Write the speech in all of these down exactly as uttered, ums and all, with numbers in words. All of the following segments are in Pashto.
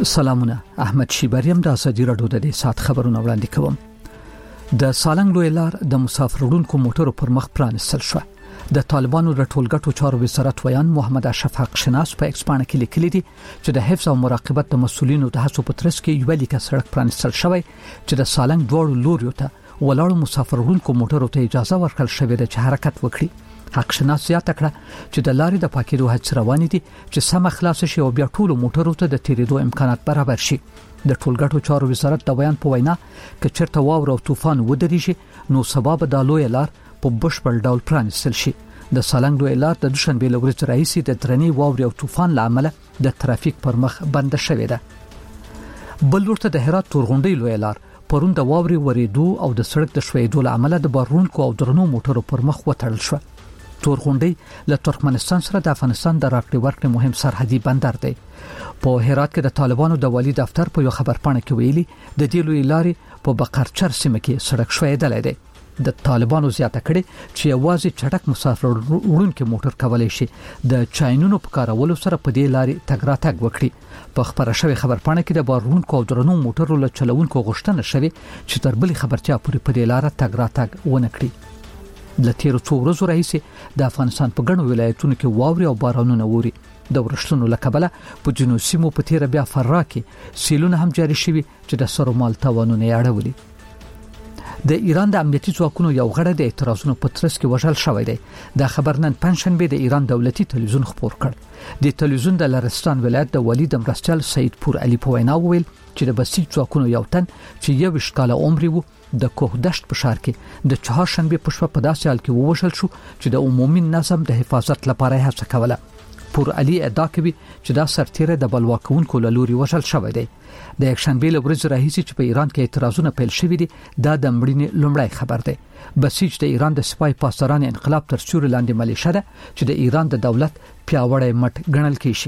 سلامونه، احمد شیبریم د ازادي رادیو د سات خبرونه وړاندې کوم. د سالنګ لوی لار د مسافرونکو موټرو پر مخ پرانستل شو. د طالبانو د ټولګټو چارو وزارت ویان محمد اشرف حق شناس په ایکسپانه کې لیکلي دي چې د حفظ او مراقبت د مسولینو د هڅو په ترڅ کې یو لیکه سړک پرانستل شوی چې د سالنګ دوړو لوريو ته ولاړو مسافرونکو موټرو ته اجازه ورکړل شوې ده چې حرکت وکړي. حق شناس زیاته کړه چې د لارې د پاکېدو هڅې روانې دي چې سم خلاص شي او بیا ټول موټرو ته د تیریدو امکانات برابر شي. د ټولګټو چارو وزارت د بیان په وینا کې چرته واور او طوفان ودرېږي نو سبب د لوی لار په بشپړ ډول پرانستل شي. د سالنګ لوی لار د دوشنبه لورځ رئیس د درنی واور او طوفان لامل د ترافیک پر مخ بند شوې ده. بل ورته د هرات تورغونډي لوی لار پرون د واوري ورېدو او د سړک د شوېدو لامل د بارونکو او درنو موټرو پر مخ وتړل شو. تورغونډي له ترکمنستان سره د افغانستان د راکړې ورکړې مهم سرحدي بندر دی. په هرات کې د طالبانو د والی دفتر په یو خبرپاڼه کې ویلي د دې لوی لارې په بقرچر سیمه کې سړک شوېدل دی. د طالبانو زیاته کړي چې یوازې چټک مسافر وړونکو موټر کولای شي د چاینونو په کارولو سره په دې لارې تګ راتګ وکړي. په خبره شوی خبرپاڼه کې د بارونکو او درنو موټرو له چلوونکو غوښتنه شوی چې تر بلې خبرتیا پورې په دې لار تګ راتګ ونه کړي. د تیر څو ورځې راهیسې د افغانستان په ګڼو ولایتونو کې واوري او بارانونه ووري. د ورښتونو لکبله په جنوب سیمو په تیر بیا فرا کې سیلونه هم جاري شوي چې د سرو مال تاوانونه یې اړولي. د ایران د امنیتي ځواکونو یو غړی د اعتراضونو په ترڅ کې وژل شوی دی. دا خبر نن پنځشنبه د ایران دولتي تلویزیون خبر کړ. د تلویزیون د لرستان ولایت د ولی د مرستیال سید پور علي په وینا وویل چې د بسیج ځواکونو یو تن چې یو شکاله عمر وو د کوه دشت په ښار کې د چهارشنبه په شپه په داسې حال کې ووژل شو چې د عمومي نظم د حفاظت لپاره هڅه کوله. پور علي ادعا کوي چې دا سرتیره د بلواکونکو له لوري وژل شوی دی. د یکشنبه له ورځې راهیسې چې په ایران کې اعتراضونه پیل شوي دي دا د مړینې لومړی خبر دی. بسیج د ایران د سپای پاسداران انقلاب تر سیوري لاندې ملیشه ده چې د ایران د دولت پیاوړی مټ ګڼل کیږي.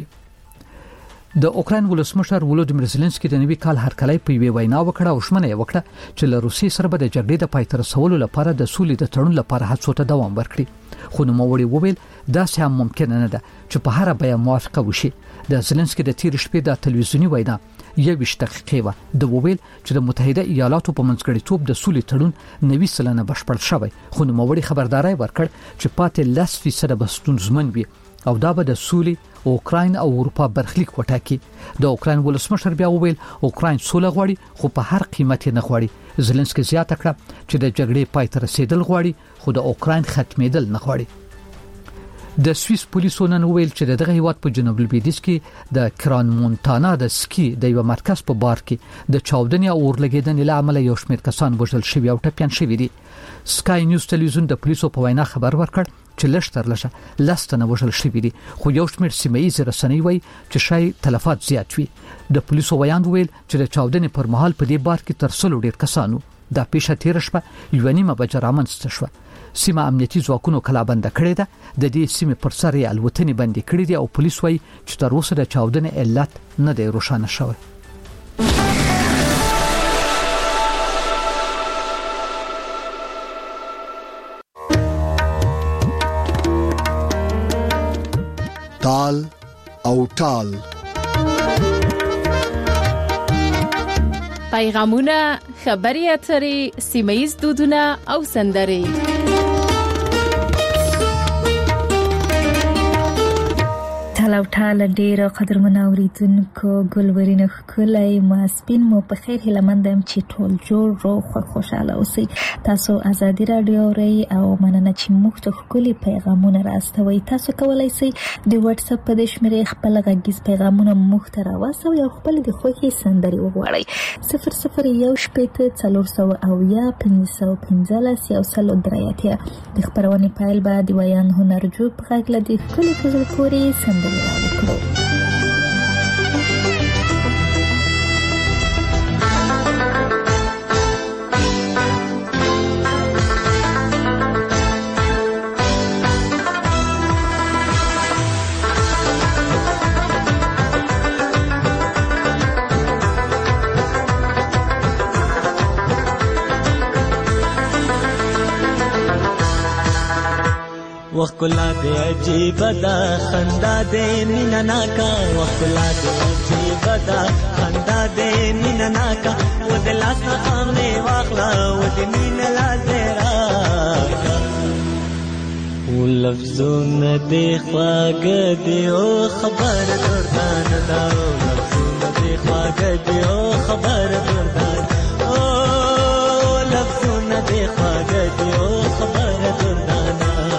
د اوکراین ولسمشر ولودیمیر زيلنسکي د نوي کال هرکلی په وی وینا وکړه او شمنه وکړه چې له روسي سره به د جګړې د پای ته رسولو لپاره د سولې د تړون لپاره هڅو ته دوام ورکړي. خو نو موړي وویل دا سم ممکن نه ده چې په هر بیه موافقه وشي. د زيلنسکي د تیر شپې د تلویزیونی وینا یوه دقیقې و د وویل چې د متحده ایالاتو په منځګړیتوب د سولې تړون نوي سلنه بشپړ شوی. خو نو موړي خبرداري ورکړ چې پاتې لس فیصد به ستونزمن وي او دا به د سولې اوکراین او اروپا برخلیک وټاکي. د اوکراین ولسمشر بیا وویل اوکراین سوله غواړي خو په هر قیمت نه غواړي. زيلنسکي زیاته کړه چې د جګړې پای ته رسیدل غواړي خو د اوکراین ختمېدل نه غواړي. د سویس پولیسو نن ویل چې دغه هیواد په جنوب لویدیځ کې د کران مونتانا د سکی د یو مرکز په بار کې د چاودنې او اورلګیدنې له امله یو شمېر کسان وژل شوي او ټپيان شوي دي. سکای نیوز تلویزیون د پولیسو په وینا خبر ورکړ چې لږ تر لږه لستنه وژل شوي دي خو یو شمېر سیمه‌ییز رسنۍ وایي چې شاید تلفات زیات وي. د پولیسو ویان ویل چې د چاودنې پر مهال په دې بار کې تر سلو ډیر کسانو دا پیښه تیر شپه یو نیمه بجه رامنځته شوه. سیمه امنیتي ځواکونو کلابند کړې ده. د دې سیمه پر سر یې الوتنې بندي کړې دي او پولیس وایي چې تر اوسه د چاودنې علت نه دی روښانه شوی. تال او تال پیغامونه، خبري اترې، سیمه‌ییز دودونه او سندرې. تالاو تال ډیر قدرمن اوریدونکو ګلورین خلای ما سپین مو په خیر هله مندم چې ټول جوړ روغ خوشاله اوسئ. تاسو ازادي رادیو ری او مننه چې موږ ته خولي پیغامونه راستوي. تاسو کولای شئ د واتس اپ په شمیرې خپل غږیز پیغامونه موږ ته راوستئ او خپل د خوښي سندري وغواړئ. صفر صفر یو شپږ څلور سوه او یا پنځه سوه پنځلس یو سل درېاتیا. د خبرونې پایل بعد ویان هنرجو په غږ لدی خولي په پوری سندري راوکړو. وخلا دې عجیب دا خندا دې مینا ناکا وخلا دې عجیب دا خندا دې مینا ناکا و دې لاس خامې واخلا و دې مینا لازرا و لفظونه دې خواږه دې او خبر دردان دا لفظونه دې خواږه دې او خبر دردان او لفظونه دې خواږه دې او خبر دردان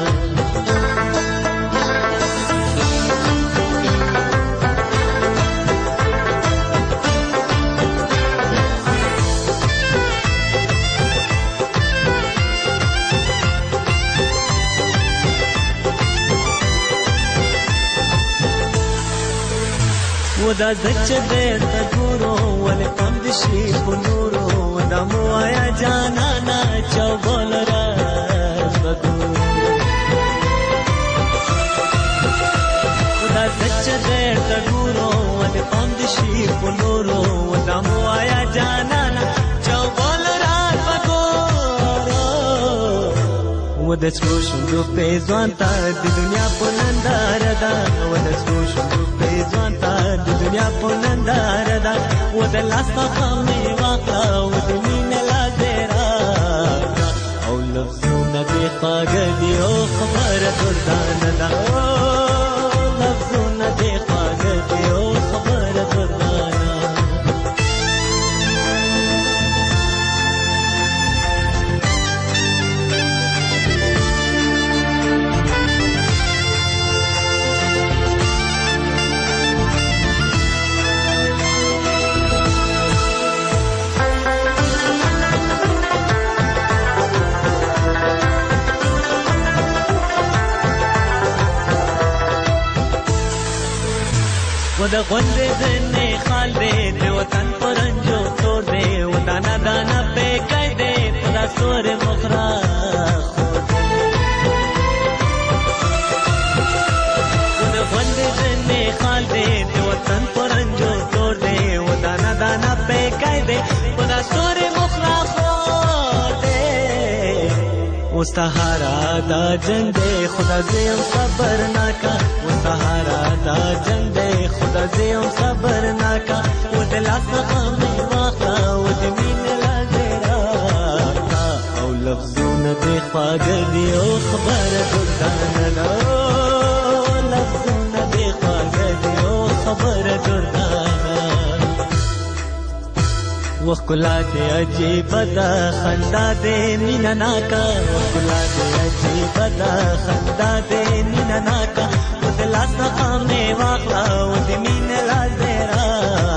ودا زچ دې تګورو ولې پم دې شي پنورو ودا مو آیا جانا نا چوبل را بدو ودا زچ دې تګورو ولې پم دې شي پنورو ودا مو آیا جانا نا چوبل را بدو ودا څوشو په ځوان تا د دنیا په نندار دا ودا څوشو په ځوان تا د دنیا په نندار دا ودا لاس خامې واخلا و د مینې لازرا او لفظونه دې خواږه دي او خبره دردان دا لفظونه دې خواږه دي او خبره دردان ودا غوندې دنه خال دې د وطن پرنجو تور دې ودانا دانا په کای دې دا سور مخرا ودا غوندې دنه خال دې د وطن پرنجو تور دې ودانا دانا په کای دې دا سور مخرا مستحارا دا جنگ دے خدا زیم صبر ناکا مستحارا دا جنگ دے خدا زیم صبر ناکا و دلاس خامی واقع و دمین لازرا او لفظون دے خواگر دی او خبر دردانا لفظون دے خواگر دی او خبر دردانا وخلا دې عجیب دا خندا دې مینا ناکا وخلا دې عجیب دا خندا دې مینا ناکا و دې لاس خامې واخلا و دې مینا لازرا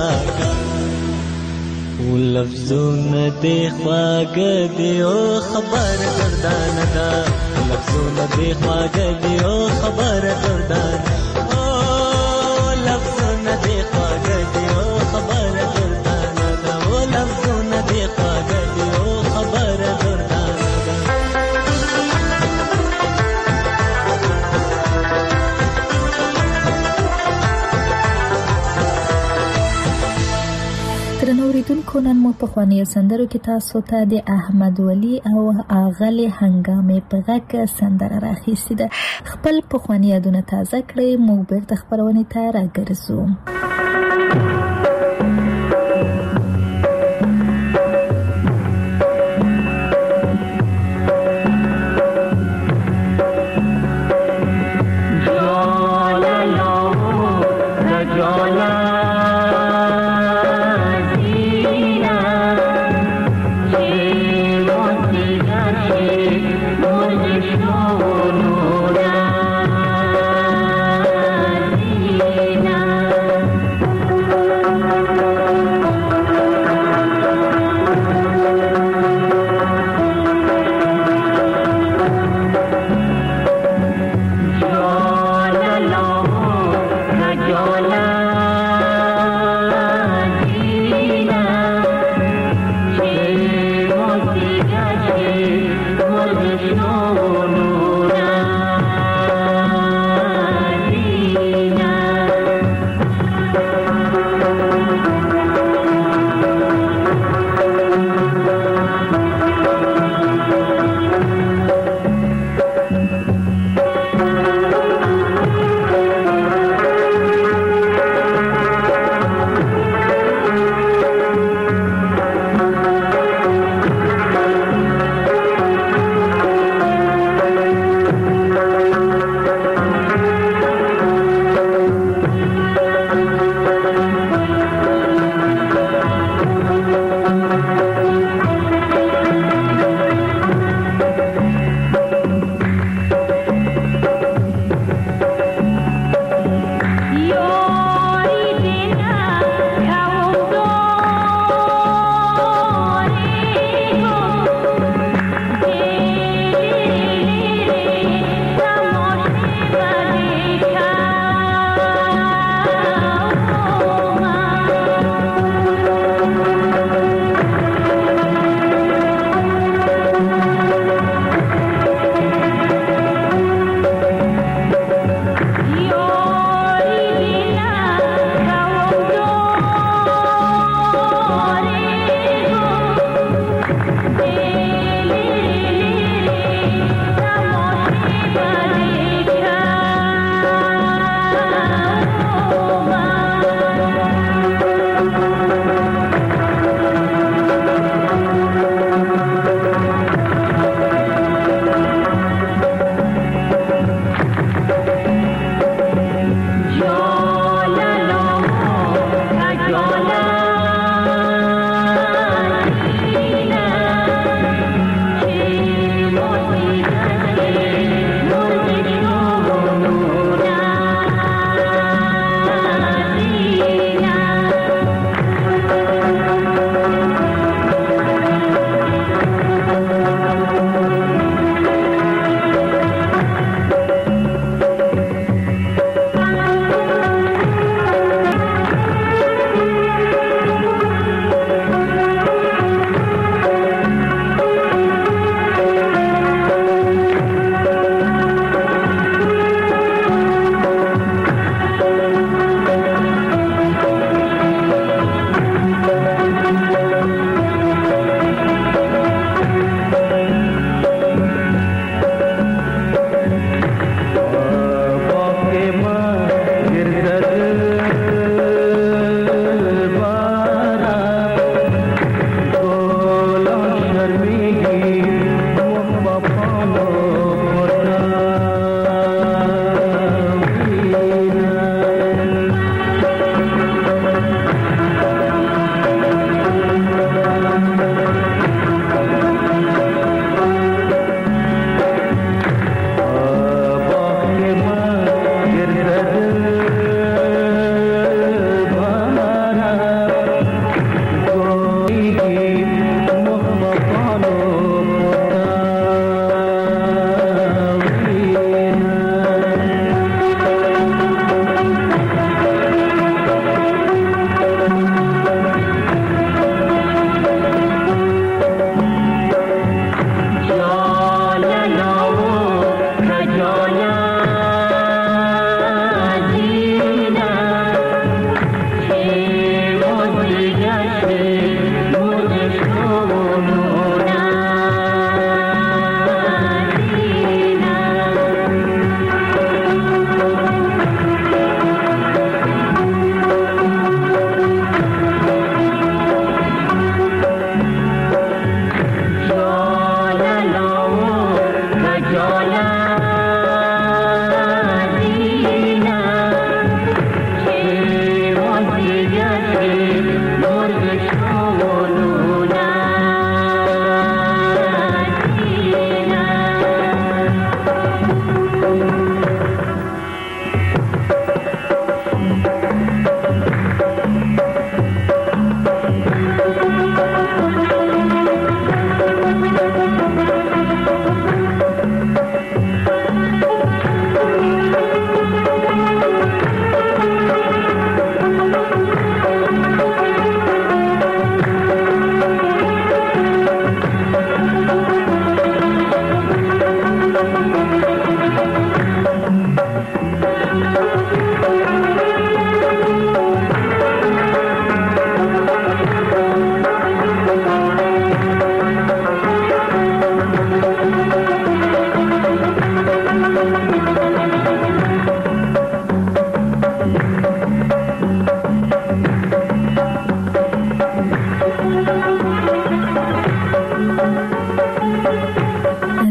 و لفظونه دې خواږه دې او خبر دردان دا لفظونه دې خواږه دې او خبر دردان او لفظونه دې خواږه دې او خبر دردان لفظونه دې خواږه دي او خبره دردانه درنو اوریدونکو نن مو په خوانیو سندرو کې تاسو ته د احمد ولی او اغلی هنګامې په غږ سندره راخیستې ده. خپل پخواني یادونه تازه کړئ، موږ بیرته خپرونې ته راګرځو.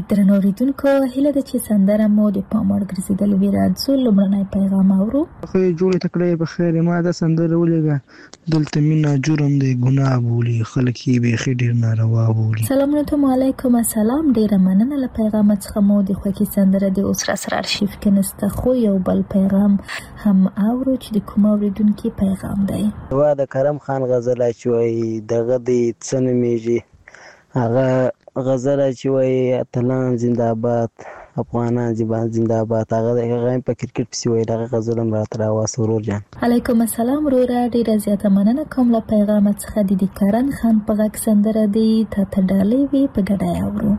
درنو اوریدونکو هیله ده چې سندره مو د پاموړ ګرځیدل وی راځو لمړنی پیغام اورو. خو جوړه تکړه په خیر ما دا سندره ولګه دلته مینا جرم دی ګناه بولی خلک یې به خډیر ناروا بولی. سلام علیکم السلام ډیره مننه له پیغام څخه مو د خوکی سندره د اوس را سره ارشیف کې نسته خو یو بل پیغام هم اورو چې د کوم اوریدونکو پیغام دی. وا د کرم خان غزل چوي دغه د څنمیږي هغه غزل چوي اتلان زنده‌باد افغانان زبان زنده‌باد هغه هغه په کرکټ پسې وای دغه غزل هم راترا واسورور جان. علیکم السلام ورور ډیره زیاته مننه کوم له پیغام څخه د کرن خان په غږ سندره دی ته تډالې وی په ګډه اورو.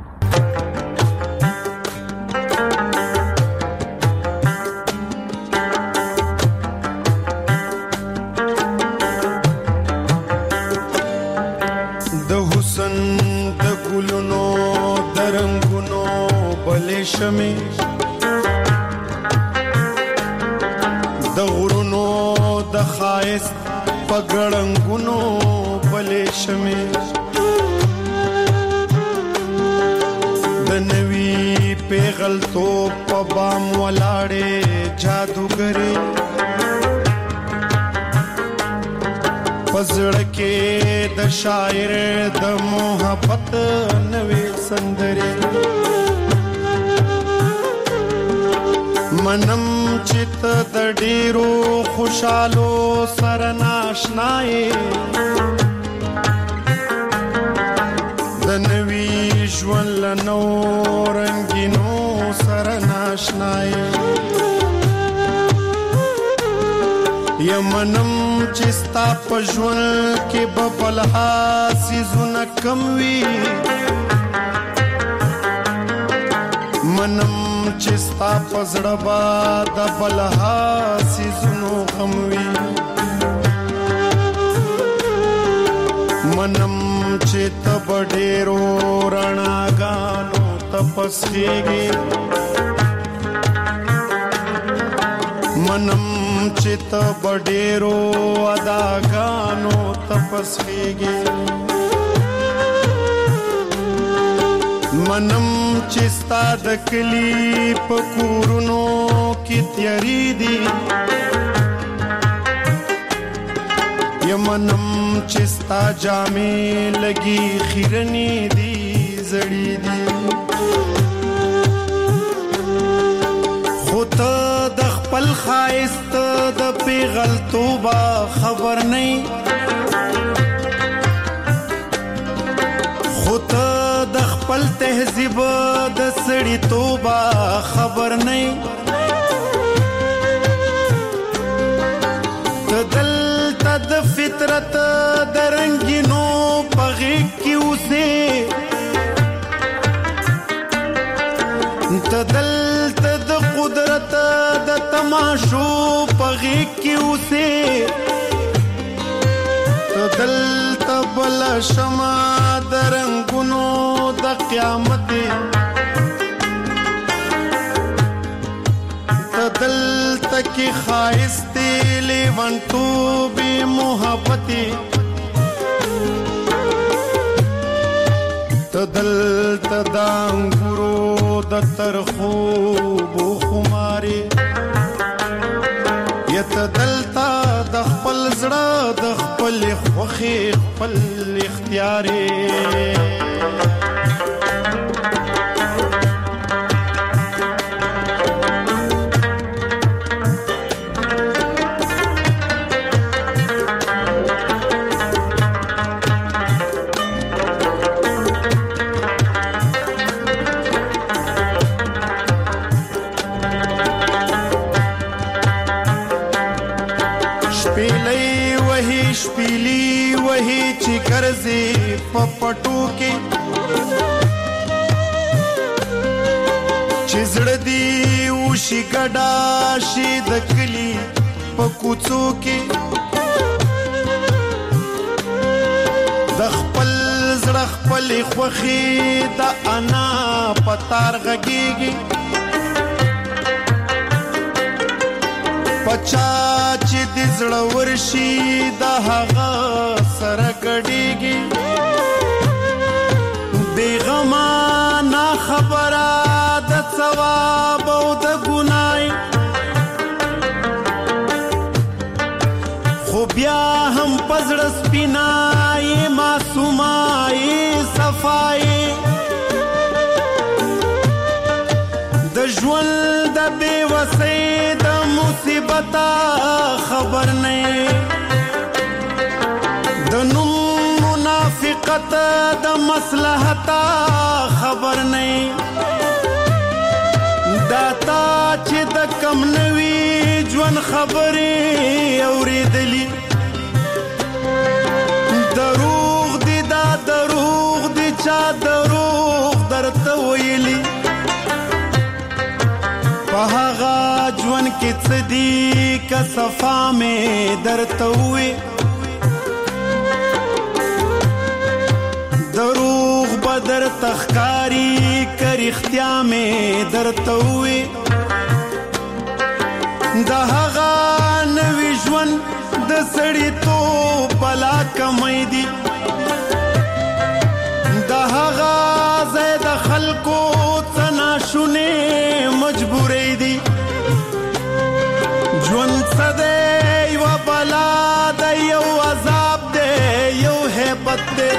شمه د غرونو د خایست پګړنګونو بلې شمه د نوی پیغلتو په بام ولاړې جادوګرې پزړه کې د شاعر د محبت نوې سندرې منم چت د ډیرو خوشالو سره ناشنای د نوی ژوند نو رنگینو سره ناشنای یمنم چستا په ژوند کې ببلها سيزونه کم وی منم چستا پزړه با د بلها سيزونو غموي منم چې تب ډېرو رڼاګانو تپسېږي منم چې تب ډېرو اداګانو تپسېږي منم چې ستا د کلی په کورونو کې تیاری دي یمنم چې ستا جامې لګي خیرنی دي زړې دي خو ته د خپل خایست د پیغلتوبه خبر نه خو ته د خپل تهذیب د سړی توبه خبر نه تدلته د فطرت د رنگینو پغې کې اوسه تدلته د قدرت د تماشو پغې کې اوسه تدلته بل شمع د رنگونو د قیامت تدلته کې خایست لیوان تو بی محبت تدلته د انګورو د ترخو بو خماري یتدلته د خپل زړه د خپل خوخي خپل اختیاري شپیلی وہی چی کرزی پپٹو کی چزڑ دی اوشی گڑا شی دکلی پکوچو کی دخپل زڑخ پلی خوخی دا انا پتار غگیگی پچا چې د زړه ورشي د هغه سره ګډېږي بې غمه نه خبره بے وسۍ د مصیبتا خبر نه د نوم منافقت د مصلحتا خبر نه داتا چې د کم نوي ژوند خبرې اورېدلي دروغ دي دا دروغ دي چا دروغ درته ویلي په هغه ژوند کې څه دي که صفا مې درته ووي دروغ به درته ښکاري که رښتیا مې درته ووي د هغه نوي ژوند د سړیتوب بلا کمی دي د هغه ځای د خلکو څه ناشونې مجبورې دي ژوند څه دی یوه بلا دی یو عذاب دی یو هیبت دی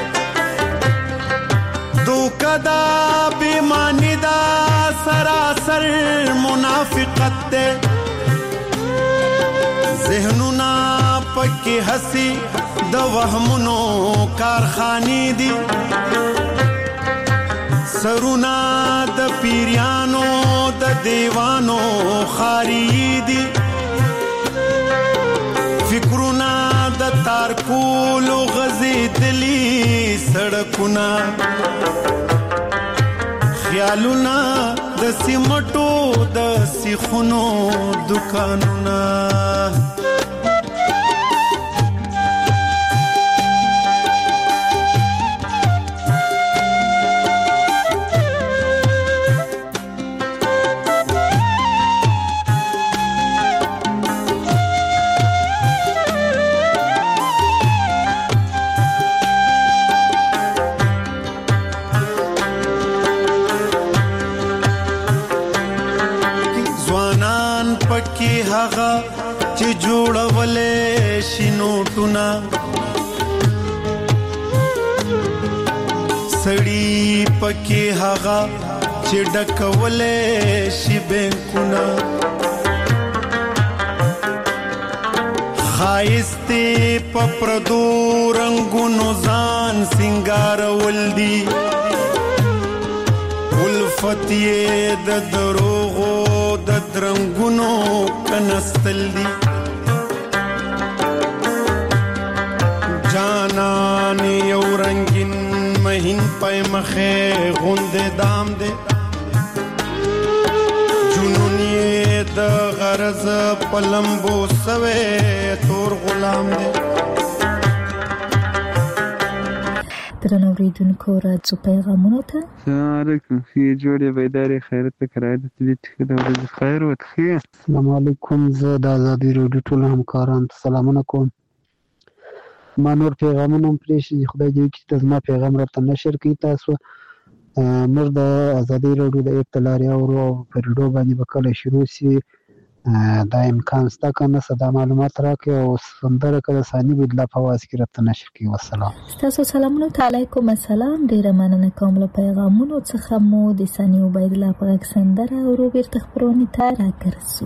دوکه دا بېماني دا سراسر منافقت دی ذهنونه پکې هسي د وهمونو کارخانې دي سرونه د پیریانو د دیوانو خاري دي فکرونه د تارکولو غځېدلي سړکونه خیالونه د سیمټو د سیخونو دکانونه هغه چې جوړولې شي نوټونه سړی پکې هغه چې ډکولې شي بینکونه خایستې په پردو رنګونو ځان سینګارول دي الفت یې د دروغو د درنګونو کنستل دي جانان یو رنگین مهین پای مخه غوندې دام دي جنون یې د غرض پلمبو سوې تور غلام دي درنو اوریدونکو راځو پیغامونو ته السلام علیکم خې جوړې بیداری خیرت کرایده دې ټکی د ورځې خیر وتخې السلام علیکم زه د ازادي رادیو ټول همکاران سلامونه کوم ما نور پیغامونه هم پرېښي خدای دې وکړي چې زما پیغام راته نشر کړي تاسو موږ د ازادي رادیو د اطلاع او په ریډیو باندې به کله شروع شي دا امکان شته که نه څه دا معلومات راکړئ او سندره که د ثاني بدلا په اواز کې راته نشر کړي والسلام ستاسو سلامونه ته علیکم السلام ډېره مننه کوم له پیغامونو څخه مو د ثاني عبیدالله په غږ سندره ورو بیرته خپرونې ته راګرځو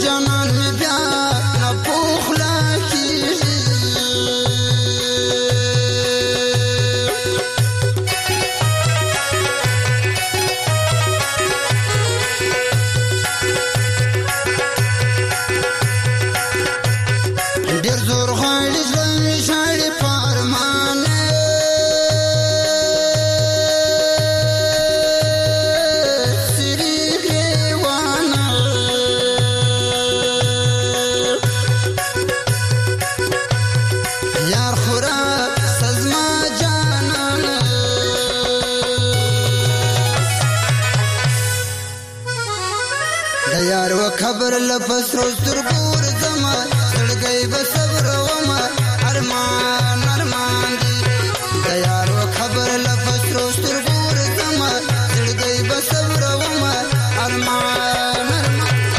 جانان می بیا نه پوخلا کیږي ډېر زور غواړي ژوند مې ژاړي په ارمان خبر لپسرو سترګور زما سړګي بصبر وما ارمان ارمان دي تیار و خبر لپسرو سترګور زما سړګي بصبر وما ارمان ارمان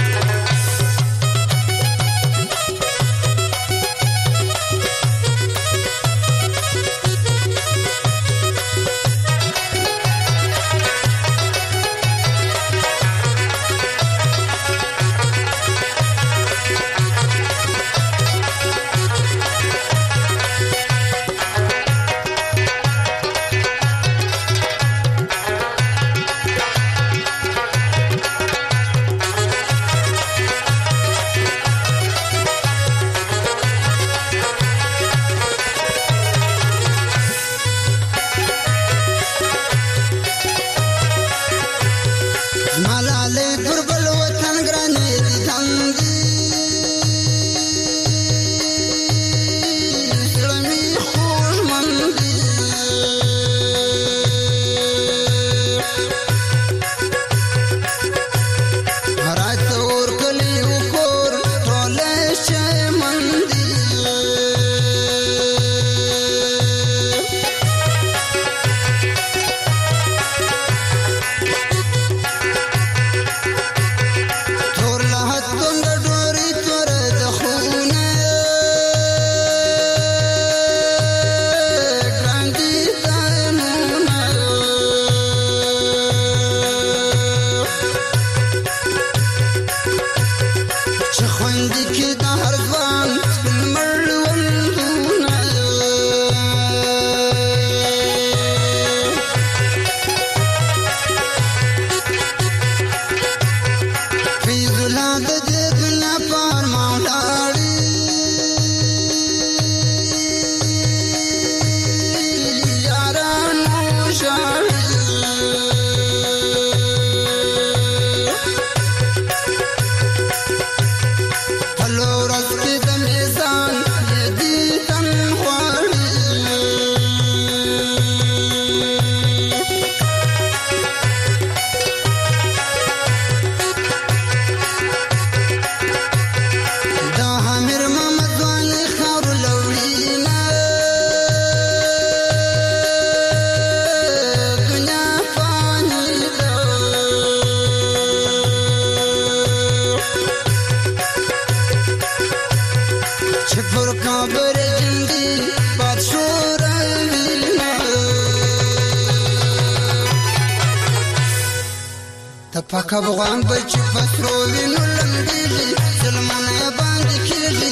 پاک افغان بچ پسرو وینو لمبیږي ظلمونه باندې کیږي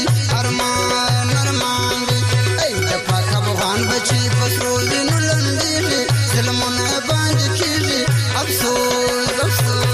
ارمان ارمان دی ای د پاک افغان بچ پسرو وینو لمبیږي ظلمونه باندې کیږي افسوس افسوس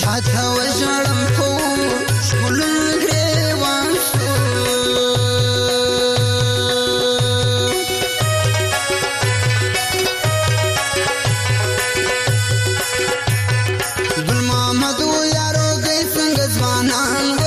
راته وژړم په ښکلو ګریوان شو ګل محمد یارو گئی څنګه ځوانان و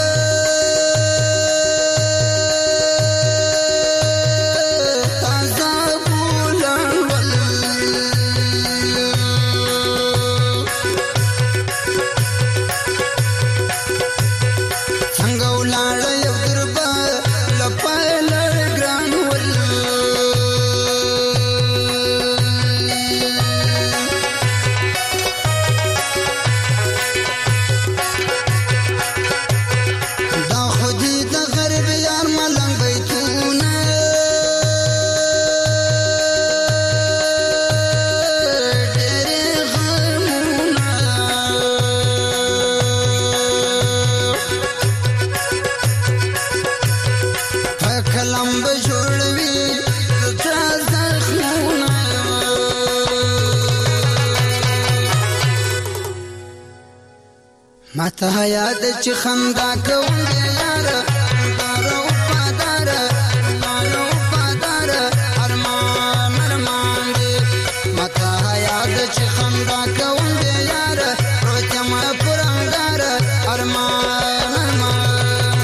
ماته یاد چې خندا کوم دی یاره داره وفاداره لاره وفاداره ارمان ارمان دی ماته یاد چې خندا کوم دی یاره پروت یم پر انګاره ارمان ارمان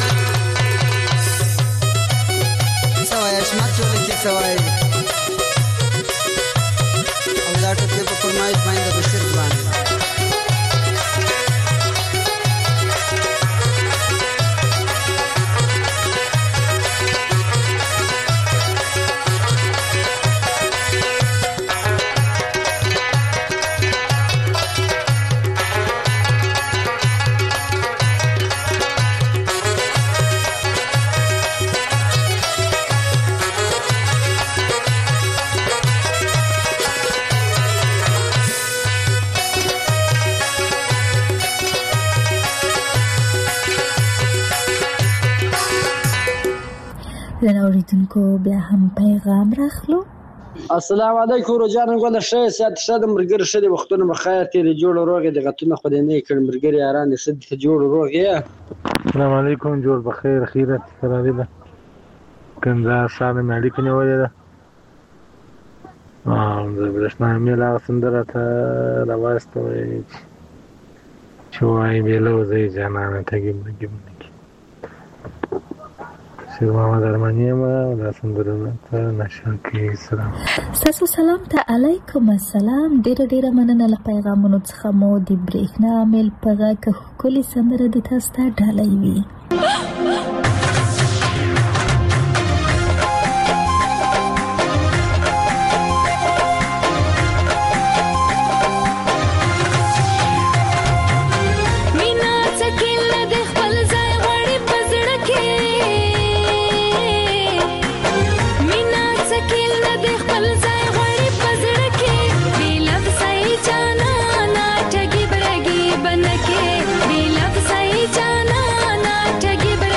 څه وایې شمات ټولې کې څه وایې او دا ټکې په فرمایش باندې بشیر ځوان له اوریدونکو بیا هم پیغام راخلو. السلام علیکم روجان ګل شه سات شه د مرګر شه د وختونو مخایر تیرې جوړ روغې د غتونه خو دې نه کړ مرګر یاران دې سد جوړ روغې. السلام علیکم جوړ بخیر خیرت فراری ده کنده ساده مې اړیکه نیولې ده ام زه برښنا مې لا سندره ته راوستوي چې وای بیلو زې جانانه تګي مرګي محمد ارمانیه ما دا سندره ته نشه کې سلام ستاسو سلام ته علیکم السلام ډیره ډیره مننه له پیغامونو څخه مو د برېښنا عامل په غږ ښکلې سندره د تاسو ته ډالۍ وي. Give it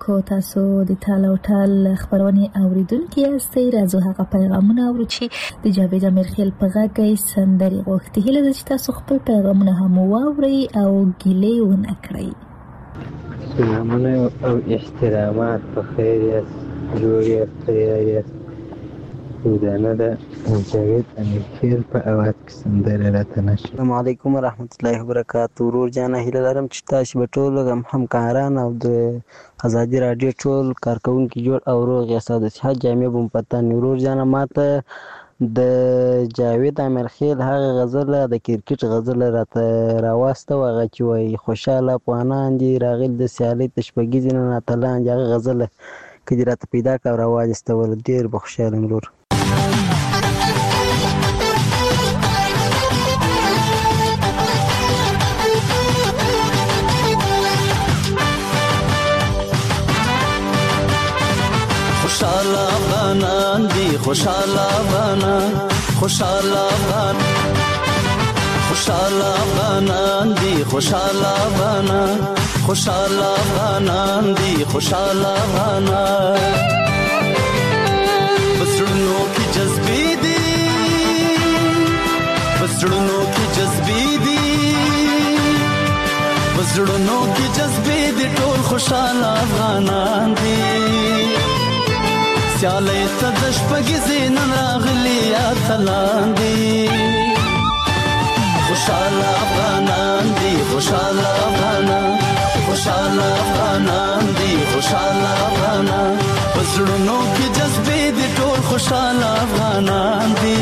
اوریدونکو، تاسو د تال او ټال خبرونه اوریدونکو یاستئ. راځو هغه پیغامونه اورو چې د جاوید امیرخیل په غږ کې سندري غوښتي. هیله ده چې تاسو خپل پیغامونه هم واورئ او ګیلې ونه کړئ. سلامونه او احترامات، په خیر یاست، جوړ یاست، تیار یاست. ودانه ده جاوید امیرخیل په اواز کې سندره راته نشي. السلام علیکم ورحمت الله وبرکاتو. ورور جانه هیله لرم چې تاسو به ټول همکاران او د ازادي رادیو ټول کارکونکي جوړ او روغ یاست. د صحت جامع بم پتن. ورور جانه ماته د جاوید امیرخیل هغه غزل د کرکټ غزل راته راواسته هغه چې وایي خوشاله افغانان دي راغلي د سیالۍ تشبګیزي نه اتلان دي. هغه غزل که دې راته پیدا کړه او راواجستول ډېر به خوشحاله یم ورور. خوشحال افغانان دي خوشحال افغانان خوشحال افغان خوشحال افغانان دي خوشحال افغانان خوشحال افغانان دي خوشحال افغانان پسړونو کې جذبې دي پسړونو کې جذبې دي پسړونو کې جذبې دي ټول خوشحال افغانان دي. سیالۍ ته د شپږیزې نن راغلي اتلان دي. خوشحال افغانان دي خوشحال افغانان خوشحال افغانان دي خوشحال افغانان پسړونو کې جذبې دي ټول خوشحال افغانان دي.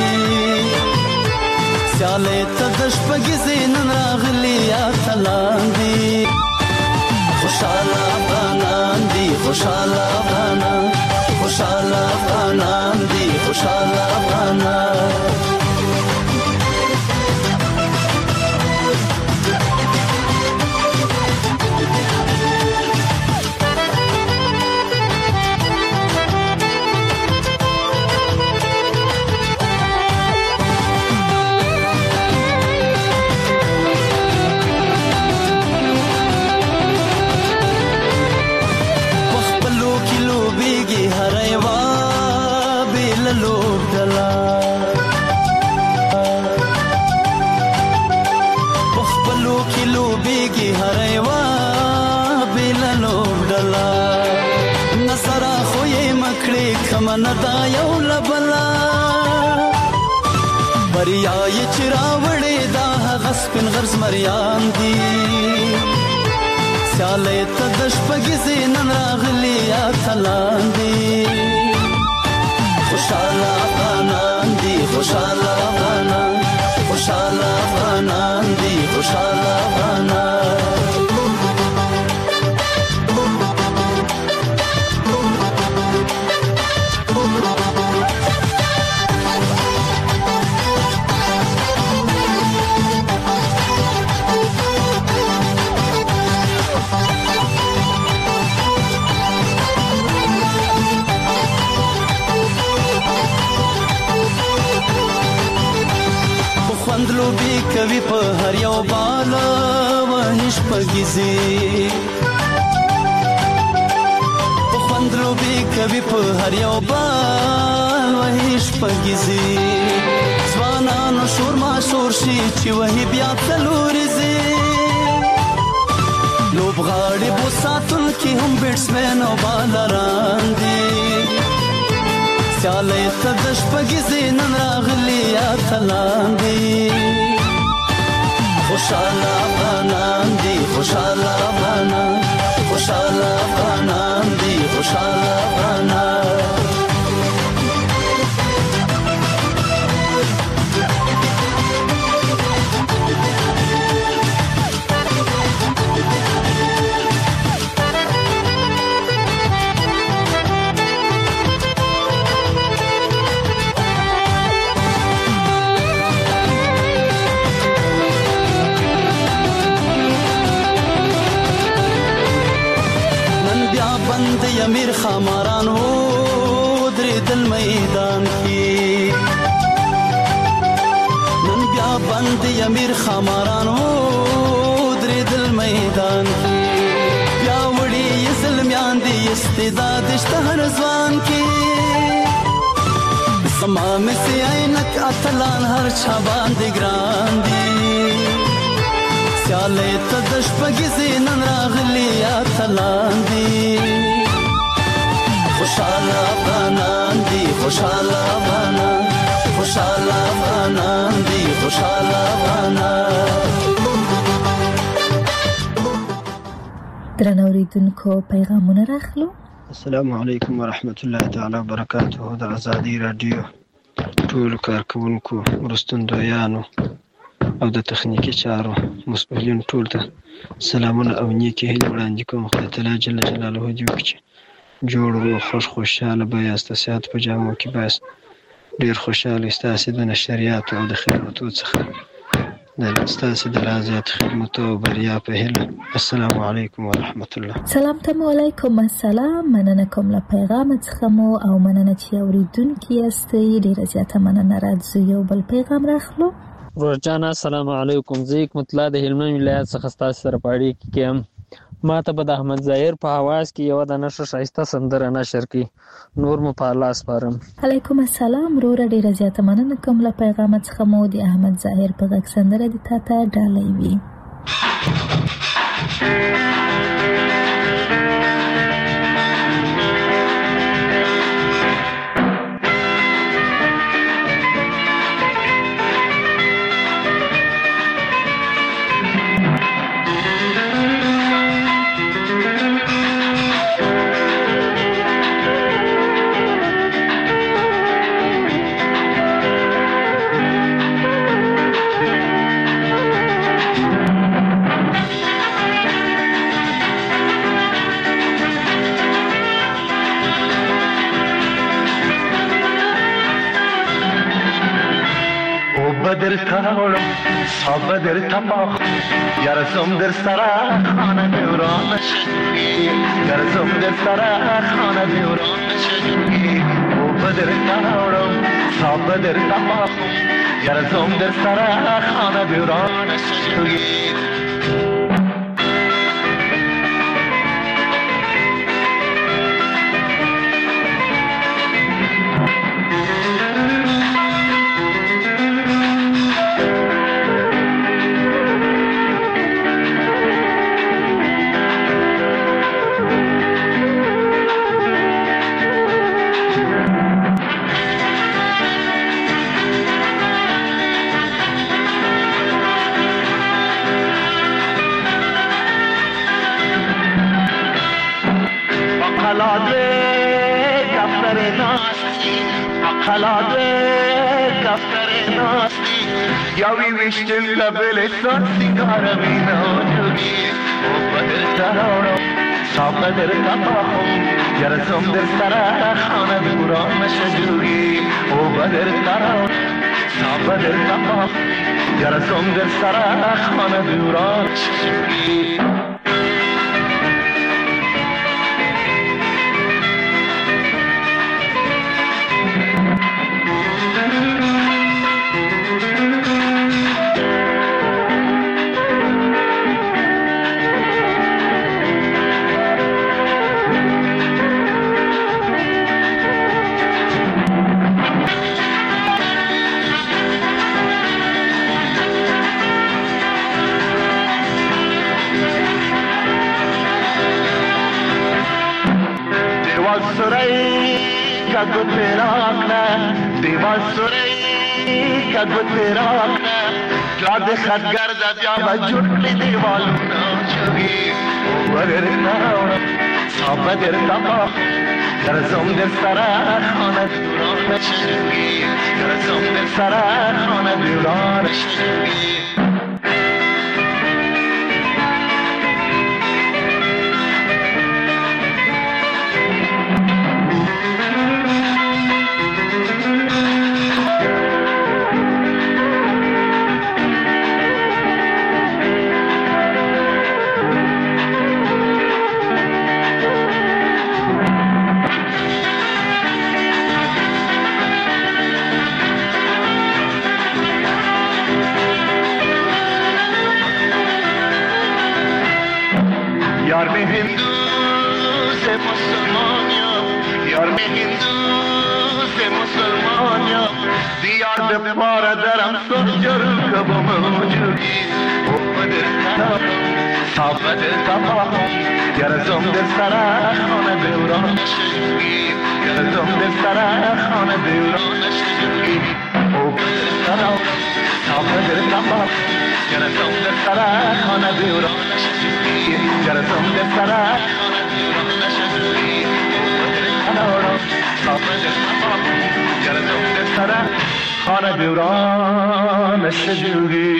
سیالۍ ته د شپږیزې نن راغلي اتلان دي. خوشحال افغانان دي خوشحال افغانان خوشحال افغانان دي خوشحال افغانان. کمنه دا یو لبلا بریا یې چې راوړې دا هغه سپین غرز مریان دي. سیالۍ ته د شپږیزې نن راغلي اتلان دي. خوشحال افغانان دي خوشحال افغانان خوشحال افغانان دي خوشحال افغانان. لوبي کوي په هر یو بال وهش پګيزي په خوند لوبي کوي په هر یو بال وهش پګيزي ځوانانو شور ما شور شي چې وهي بیا تلوريزي لوبغاړي بو ساتل کې هم بیټسمن او بالران دي. سیالۍ ته د شپږیزې نن راغلي اتلان دي. خوشحال افغانان دي خوشحال افغانان خوشحال افغانان دي خوشحال افغانان. امیر خاماران و درېدل میدان کې نن بیا بند امیر خاماران و درېدل میدان کې بیا وړي زلمیان دي استعداد شته هر ځوان کې زما مې عینک اتلان هر چا باندې ګران دي سیالې ته د شپږیزې نن راغلي اتلان دي خوشاله افغانان دي خوشاله افغانان خوشاله افغانان دي خوشاله افغانان. درنو اوریدونکو پیغامونه راخلو. السلام علیکم ورحمت الله تعالی وبرکاته. د ازادي رادیو ټول کارکونکو مرستندویانو او د تخنیکی چارو مسؤلین ټول ته سلامونه او نیکی هیله وړاندې کوم. خدای تعالی جل جلاله دې وکړي جوړ او خوش خوشاله به یاست. سیادت په جامو کې بس ډیر خوشاله استاسې د نشریات او د خدماتو څخه د استاسې د رضایت خدمت او بریا په هیله. السلام علیکم ورحمت الله. سلام ته علیکم السلام. مننه کوم له پیغام څخه مو او مننه چې اوریدونکو یاستئ. ډیر زیاته مننه. راځو یو بل پیغام راخلو. ورجانا السلام علیکم. زیک مطلع د هلمند ولایت څخه تاسو سره پاړی کیم. ما ته به د احمد ظاهر په आवाज کې یو د نشر شایسته سندره نشر کی نور مو په الله سپارم. علیکم السلام. رو ډیر زیاته مننه کوم له پیغام څخه مو د احمد ظاهر په غږ سندره د تا ته ډالۍ وي. بدر تاورم سا بدر تماخ یارزم در سرا خانه دوران شدی یارزم در سرا خانه دوران شدی او بدر تاورم سا بدر تماخ یارزم در سرا خانه دوران شدی. یاوی وشتل لبل سر سیگار مینا جوگی او بدر تراورم سا بدر تماخم یارزم در سرا خانه دوران شجوگی او بدر تراورم سا بدر تماخم یارزم در سرا خانه دوران شجوگی. کگو تیرا نه دیوان سوری کگو تیرا نه لاد خط گردد یا بجوری دیوالونا چوگی بدر تاورم سا بدر تماخ یارزم در سرا خانه دوران شدی یارزم در سرا خانه دوران شدی. د پاره درم سوچر کبو موجودی او بدر کنم صابت تمام گرزم در سرا خانه دوران شجوی گرزم در سرا خانه دوران شجوی او بدر کنم صابت تمام گرزم در سرا خانه دوران شجوی گرزم در سرا خانه دوران شجوی او بدر کنم صابت تمام گرزم در سرا خانه دوران شجوی.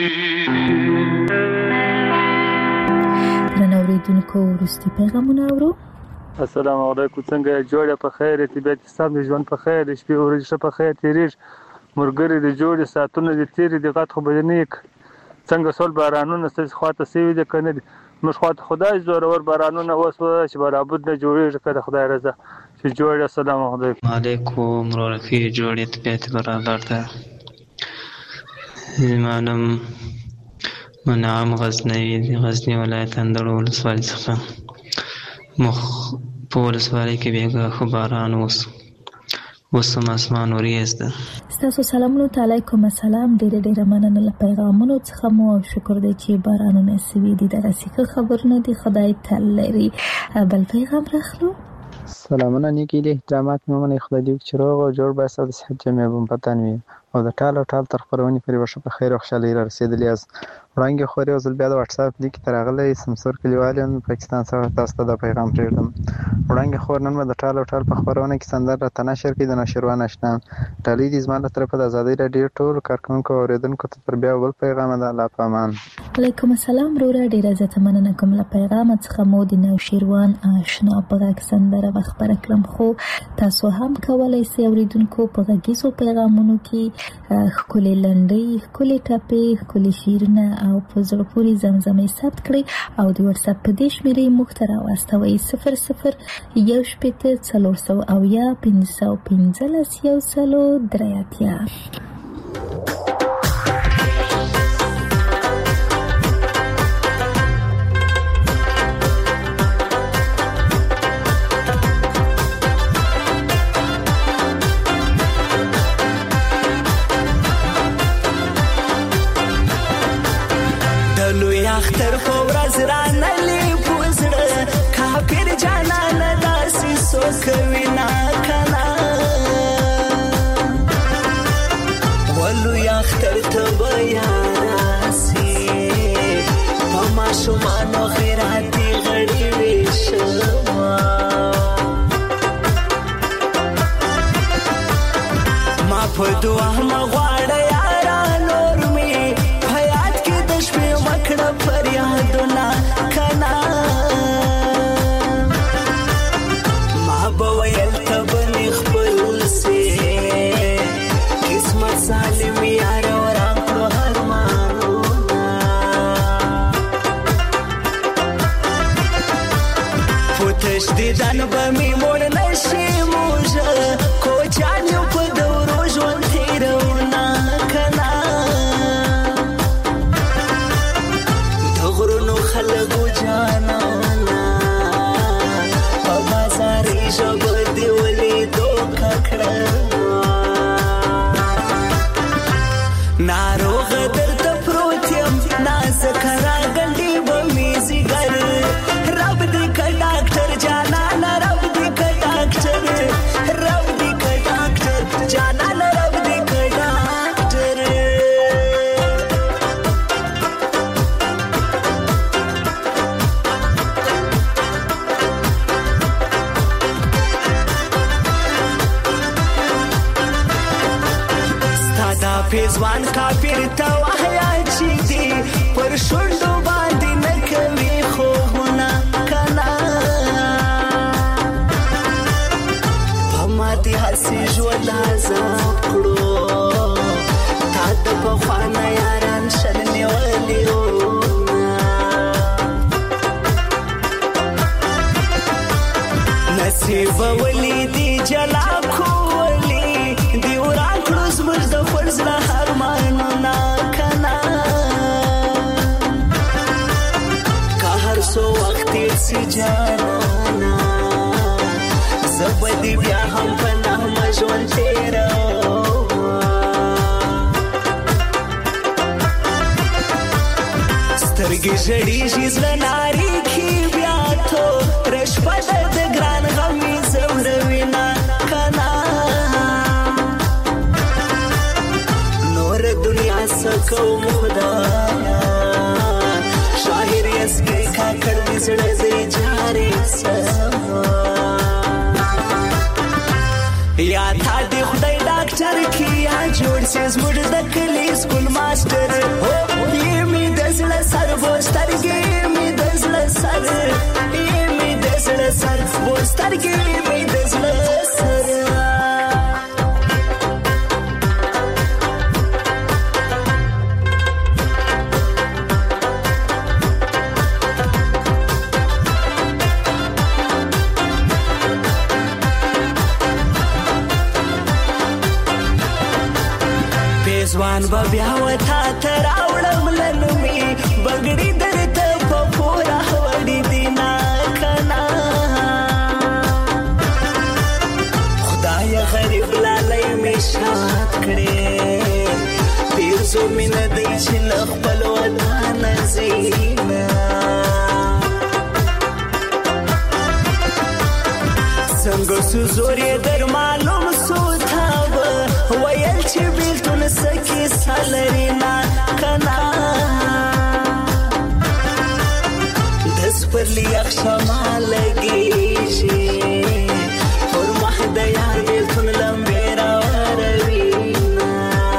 اوریدونکو وروستي پیغامونه اورو. السلام علیکم، څنګه جوړه په خیر، طبیعت سم دي، ژوند په خیر، شپې ورځې ښه په خیر تیریږي، مرګري د جوړې ساتونه دي تیرې دي غټ خو به نه یک څنګه سول بارانونه ستاسو خواته سوي دي کنه دي موږ خواته خدای زورور بارانونه وسو چې برابر نه جوړېږي کړه خدای رضا چې جوړه. السلام علیکم. علیکم رفیع جوړې طبیعت برابر ده. معلوم منعم غزنوي غزني ولایت اندړ ولسوالۍ څخه مخ په ولسوالۍ کې بیګا خو باران اوس اوس هم اسمان وریځ ده. ستاسو سلامونه علیکم. السلام. ډېر ډېر مننه له پیغامونو څخه مو او شکر دی چې بارانونه سوي دي. دغه څه خبرونه دي خدای تل لري. بل پیغام راخلو. سلامونه نیکی دي احترامات مې منې خدای دې چې روغ او جوړ باسه او د صحت جمعې بم پتن وي او د ټال او ټال تر خبرونې پرې وشه په خیر او خوشحالۍ را رسېدلې یاست. وړاندې خورې او ځل بیا د واتساپ لیک ته راغلی سمسور کلیوال یم پاکستان څخه تاسو ته دا پیغام پرېږدم. وړاندې خور نن به د ټال او ټال په خپرونه کې سندر راته نشر کړي د نوشیروان اشنا ټالۍ دي زما له طرفه د ازادۍ راډیو ټولو کارکوونکو او اورېدونکو ته تر بیا بل پیغامه ده. الله په امان. علیکم السلام وروره، ډېره زیاته مننه کوم له پیغامه څخه مو د نوشیروان اشنا په غږ سندره خپره کړم، خو تاسو هم کولی سئ اورېدونکو په غږیزو پیغامونو کې ښکلې لنډۍ، ښکلې ټپې، ښکلې شعرونه او په زړه پورې زمزمې ثبت کړئ او د واتساپ په دې شمېرې موږ ته راواستوئ صفر صفر یو شپېته څلور سوه اویا پنځه سوه پنځلس یو سلو درې اتیا. اختر په ورځ را نلې پوزړه کافر جانان داسې سوکوي نا کنا ولو اختر ته بیا راسي په ماشومانو خیراتي غړي وشما ما په دعا مغواړه یارا نور می حیات کې د شپې مکړه فریادونه کنا ما به ویل ته بنې خپل سي قسمت سالم یار وران کړو ارمانونه پوتش دیدن به می مړ نشي موږه کوچان یو په دورو ژوند تیرونه کنا خلقو جانانا په بازاري ژبه دې ولیدو ککړه ناروغه درته پروت یم نازکه راګنډې به مې ځیګر رب دې که ډاکټر جانانه رب دې که ډاکټر رب دې که ډاکټر جانانه رب دې که ډاکټر پیزوان کافر ته وحیا چې دی پر شونډو باندې نه کوي خوبونه کنا په ماتې هسې ژوند عذاب کړو تا د پخوانه یاران شل نیولي نصیب ولیدي جلا کولی دی وران کړو زموږ د فرض نه ارمانونه کنا که هر څو وخت تېر سي جانانا زه به دې بیا هم په نغمه ژوند تېرومه سترګې ژړېږي زړه نارېږي بیا توره شپه ده د ګران غم مې ځوروینه که نه نوره دنیا څه کوم خدایا شاعر یسکې کاکړ دې زړه دې جارې سما یا تا دې خدای ډاکټر کې یا جوړ سي زموږ د کلي سکول ماسټر یې مې د زړه سر بوسترګې مې د زړه سر یې مې د زړه سر بوسترګې مې د زړه سر ځوان به بیا وتا ته راوړم لنومې بګړي درته په پوره وړي دي نه که نه خدایه غریب لالی مې شاد کړې پیرزو مې نه دی چې له خپل ودانه ځي نه څنګه سو زور یې در معلوم سو تا به ویل چې بیلتون سکې سالري نه که نه د سپرلي یخ شمع لګېږي پر مخ د یار بیلتون لمبې راوروي نه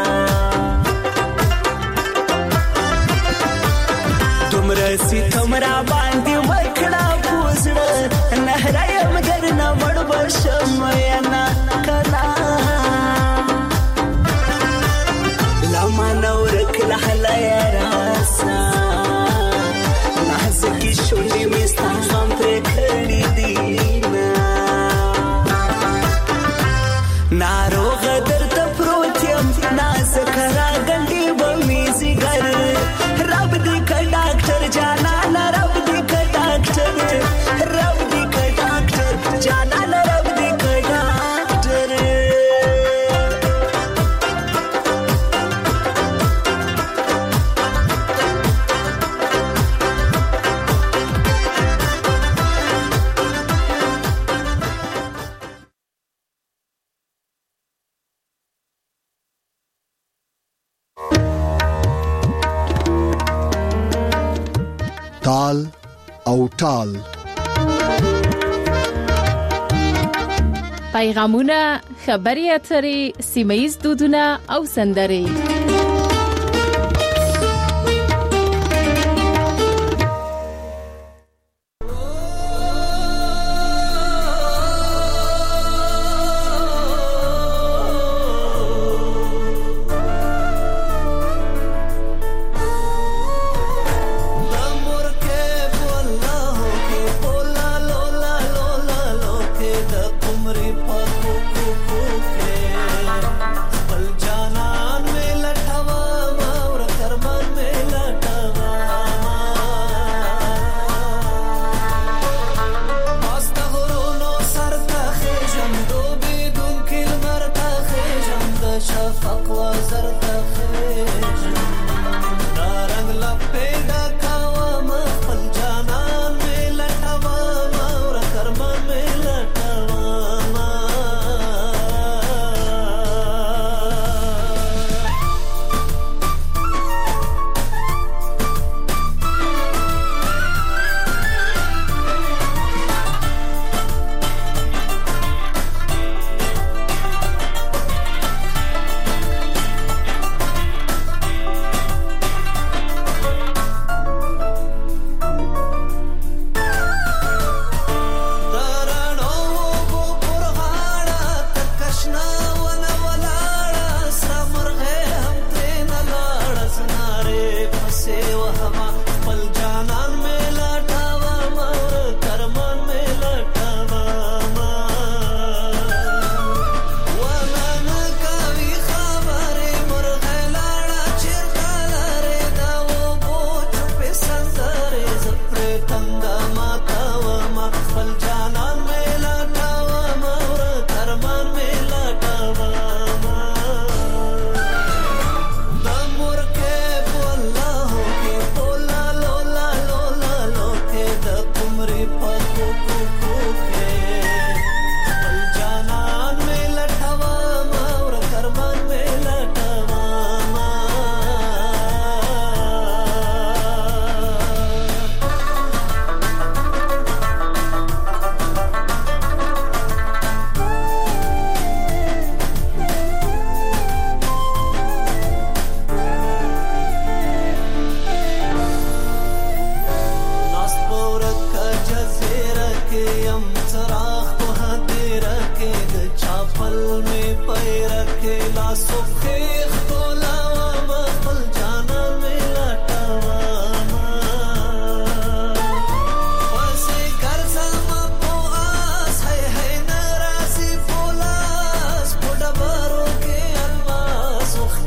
دومره ستم را باندې وکړه په زړه نهره یم درنه مړ به شم ینه که نه منورک لحلا یا راسا نازکی شونډې مې ستا غم پرې کړي دي ناروغه درته پروت یم نازکه راګنډې به مې ځیګر رب دې که ډاکټر جانانه رب دې که ډاکټر رب دې که ډاکټر جانانه رب دې که ډاکټر تال او ټال پیغامونه خبري اترې سیمه‌ییز دودونه او سندرې पल जाना में लटा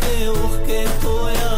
مې اوښکې تویا